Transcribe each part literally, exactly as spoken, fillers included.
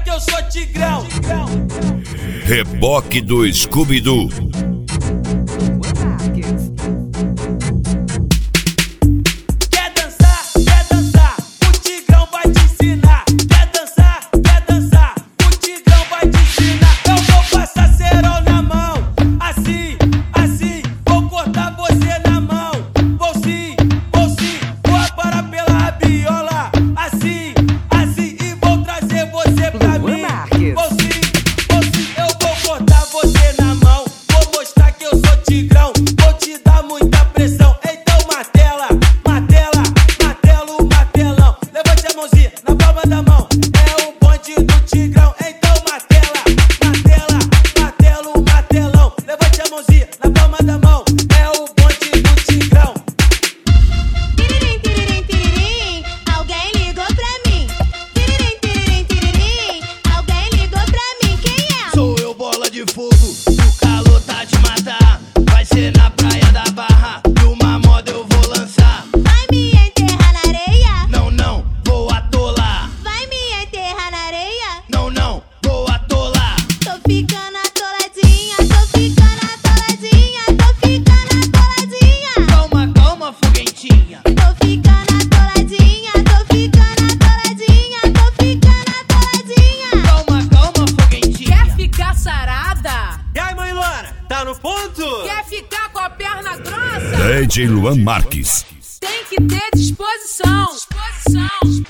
que eu sou tigrão. Reboque do Scooby-Doo. Quer dançar, quer dançar, o tigrão vai te ensinar. Quer dançar, quer dançar, o tigrão vai te ensinar. Eu vou passar cerol na mão, assim, assim, vou cortar você na mão. Vou sim, vou sim, vou aparar pela rabiola, assim, assim, e vou trazer você pra mim. Vou sim, vou sim, eu vou cortar você na mão. Vou mostrar que eu sou tigrão, vou te dar muita pressão. Então martela, martela, martelo, martelão. Levante a mãozinha na palma da mão, é o bonde do tigrão. Então martela, martela, martelo, martelão. Levante a mãozinha na palma da mão, é o bonde do tigrão. Tiririm, tiririm, tiririm, alguém ligou pra mim. Tiririm, tiririm, tiririm, alguém ligou pra mim. Quem é? Sou eu, bola de fogo, o calor tá de matar. Vai ser na praia da Barra, e uma moda eu vou lançar. Vai me enterrar na areia? Não, não, vou atolar. Vai me enterrar na areia? Não, não, vou atolar. Tô ficando atoladinha, tô ficando atoladinha, tô ficando atoladinha. Calma, calma, foguentinha. Tô ficando atoladinha, tô ficando atoladinha, tô ficando atoladinha. Calma, calma, foguentinha. Quer ficar sarada? E aí, mãe Luana, tá no ponto? Quer ficar com a perna grossa? D J Luan Marques. Tem que ter disposição. Disposição.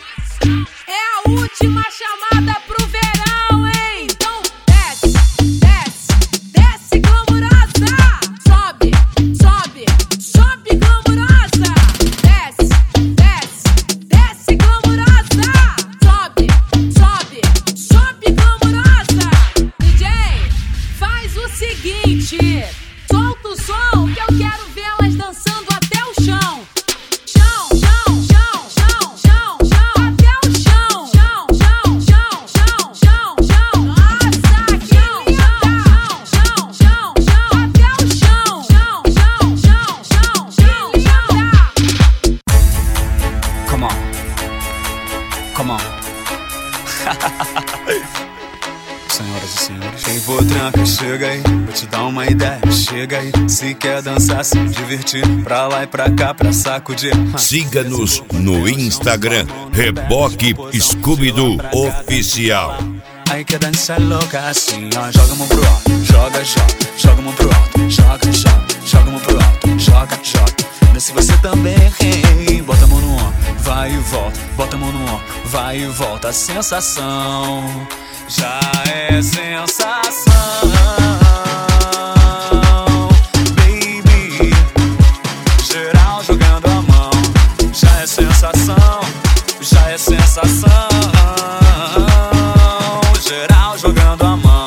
É a última chamada pro verão, hein? Então desce, desce, desce glamurosa. Sobe, sobe, sobe glamurosa. Desce, desce, desce glamurosa. Sobe, sobe, sobe glamurosa. D J, faz o seguinte, solta o som que eu quero vê-las dançando até o chão. Chão, chão, chão, chão, chão, chão, até o chão. Chão, chão, chão, chão, chão, chão. Nossa, que linda. Chão, chão, chão, chão, até o chão. Chão, chão, chão, chão, chão, linda. Come on. Come on. Senhoras e senhores, quem for tranca, chega aí. Vou te dar uma ideia, chega aí. Se quer dançar, se divertir, pra lá e pra cá, pra sacudir. Siga-nos no Instagram, Reboque Scooby-Doo Oficial. Aí quer dançar louca assim, ó. Joga a mão pro alto, joga, joga. Joga a mão pro alto, joga, joga. Joga a mão pro alto, joga, joga. Desce você também, hein? Bota a mão no ombro, vai e volta. Bota a mão no ombro, vai e volta. A sensação já é sensação, baby. Geral jogando a mão, já é sensação, já é sensação. Geral jogando a mão.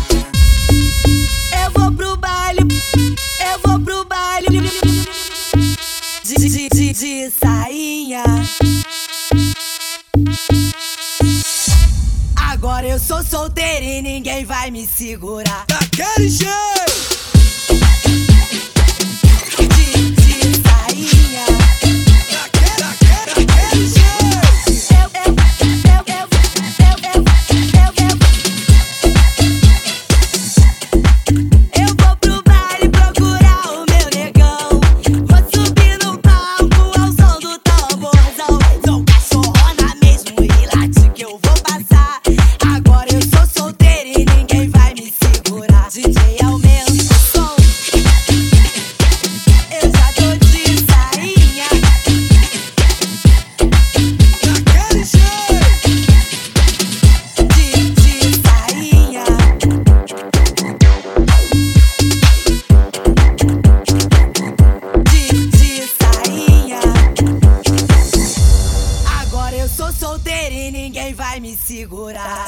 Eu vou pro baile, eu vou pro baile de, de, de, de sainha. Agora eu sou solteira e ninguém vai me segurar. Daquele jeito. De, de sainha. Daquele, daquele jeito. Eu, eu, eu, eu, eu, eu, eu, eu vou pro baile procurar o meu negão. Vou subir no palco ao som do tamborzão. Sou cachorrona mesmo e late que eu vou passar. Agora eu sou solteira e ninguém vai me segurar. D J aumenta o som, eu já tô de sainha. Daquele jeito. De, de sainha. De, de sainha. Agora eu sou solteira e ninguém vai me segurar.